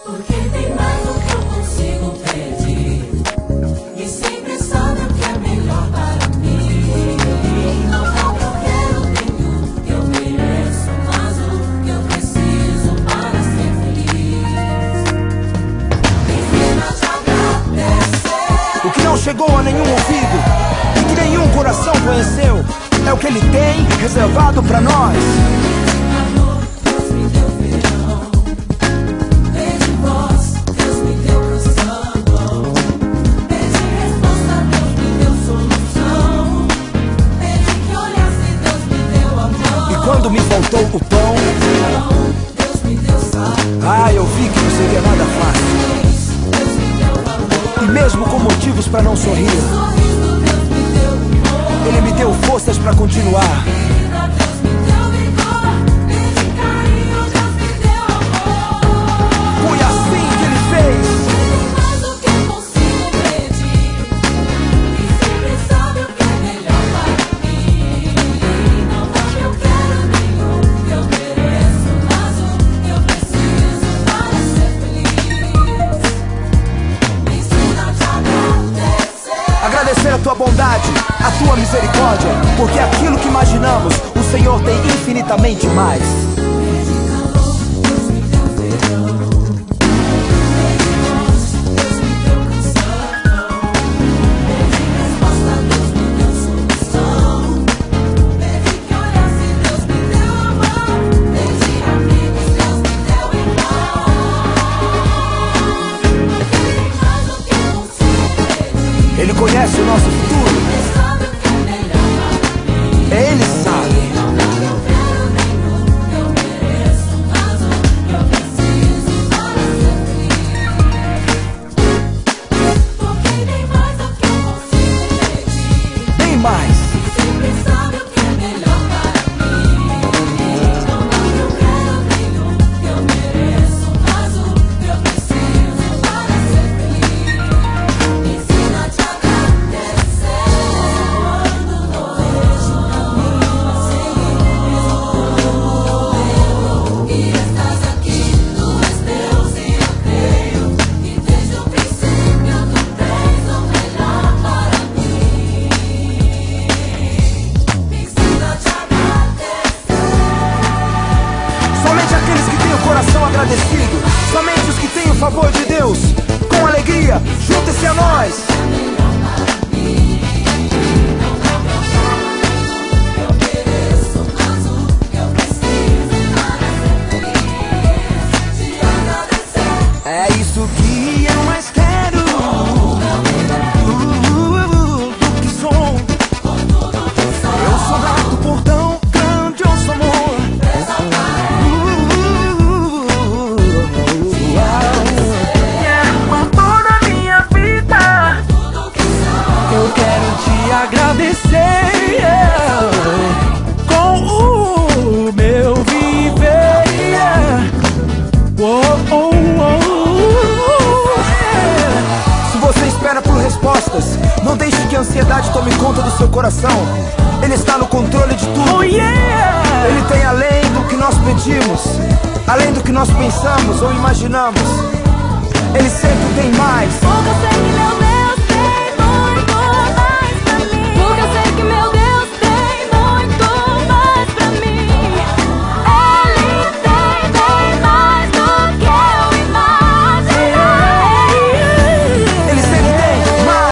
Porque tem mais do que eu consigo pedir, e sempre sabe o que é melhor para mim. Não dá o que eu quero, nem o que eu mereço, mas o que eu preciso para ser feliz. Ensina a te agradecer. O que não chegou a nenhum ouvido e que nenhum coração conheceu é o que Ele tem reservado pra nós. Quando me faltou o pão, eu vi que não seria nada fácil. E mesmo com motivos pra não sorrir, Ele me deu forças pra continuar. Foi assim que Ele fez. Agradecer a tua bondade, a tua misericórdia, porque aquilo que imaginamos, o Senhor tem infinitamente mais. Ele conhece o nosso futuro. Ele sabe. Bem mais. Coração agradecido, somente os que têm o favor de Deus, com alegria, juntem-se a nós. É isso que eu mais quero, do que sou. Eu sou grato por tão grandioso amor. Agradecer com o meu viver. Se você espera por respostas, não deixe que a ansiedade tome conta do seu coração. Ele está no controle de tudo. Ele tem além do que nós pedimos, além do que nós pensamos ou imaginamos. Ele sempre tem mais.